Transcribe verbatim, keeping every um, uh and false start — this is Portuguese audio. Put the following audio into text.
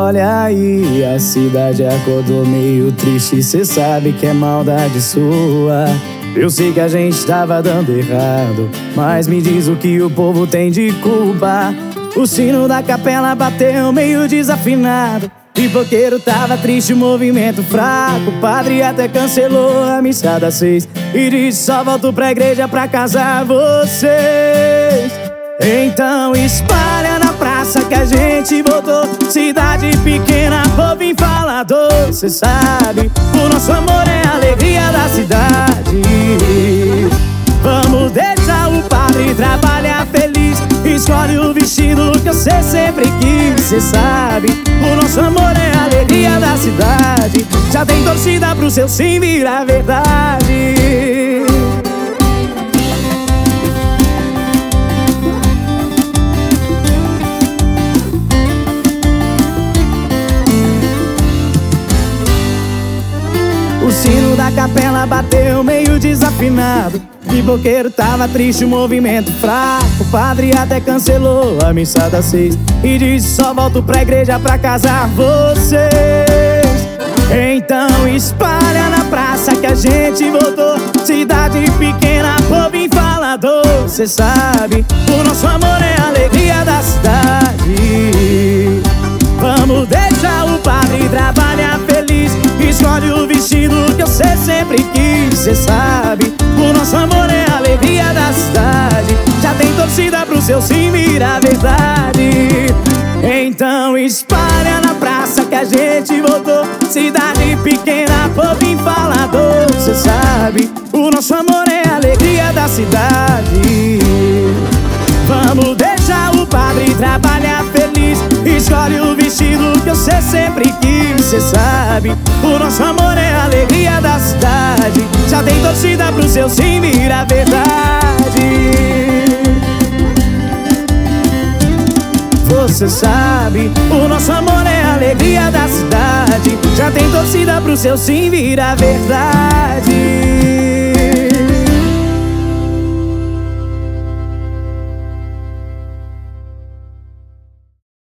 Olha aí, a cidade acordou meio triste, cê sabe que é maldade sua. Eu sei que a gente tava dando errado, mas me diz o que o povo tem de culpa. O sino da capela bateu meio desafinado, pipoqueiro tava triste, movimento fraco. O padre até cancelou a missa das seis e disse: só volto pra igreja pra casar vocês. Então espalha na praça que a gente voltou. Cidade pequena, povo empalador. Cê sabe, o nosso amor é a alegria da cidade. Vamos deixar o padre trabalhar feliz. Escolhe o vestido que você sempre quis. Cê sabe, o nosso amor é a alegria da cidade. Já tem torcida pro seu sim virar verdade. O sino da capela bateu meio desafinado, pipoqueiro tava triste, o movimento fraco. O padre até cancelou a missa das seis e disse: só volto pra igreja pra casar vocês. Então espalha na praça que a gente voltou. Cidade pequena, povo empalador. Cê sabe, o nosso amor é a alegria da cidade. Vamos deixar o padre trabalhar feliz. Escolhe o vestido que você sempre quis. Cê sabe, o nosso amor é a alegria da cidade. Já tem torcida pro seu sim virar verdade. Então espalha na praça que a gente voltou. Cidade pequena, povo empalador. Cê sabe, o nosso amor é a alegria da cidade. Vamos deixar o padre trabalhar feliz. Escolhe o vestido que você sempre quis. Cê sabe, o nosso amor é a alegria da cidade. Já tem torcida pro seu sim virar verdade. Você sabe, o nosso amor é a alegria da cidade. Já tem torcida pro seu sim virar verdade.